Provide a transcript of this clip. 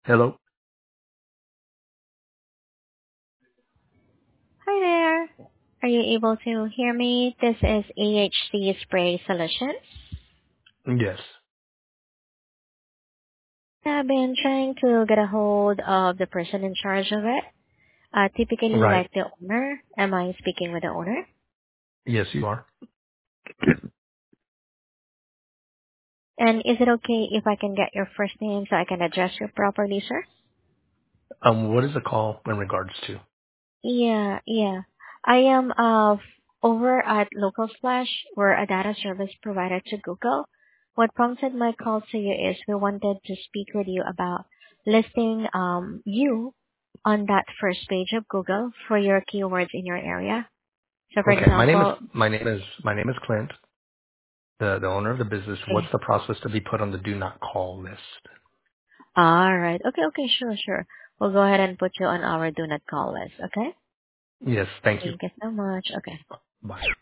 Hello? Hi there. Are you able to hear me? This is AHC Spray Solutions. Yes. I've been trying to get a hold of the person in charge of it. Typically Right. like the owner. Am I speaking with the owner? Yes, you are. And is it okay if I can get your first name so I can address you properly, sir? What is the call in regards to? Yeah. I am over at Local Splash. We're a data service provider to Google. What prompted my call to you is we wanted to speak with you about listing you on that first page of Google for your keywords in your area. So for Okay. My name is example, my name is my name is Clint, the owner of the business. What's okay. the process to be put on the do not call list? All right. Okay, sure. We'll go ahead and put you on our do not call list, okay? Yes, thank you. Thank you so much. Okay. Bye.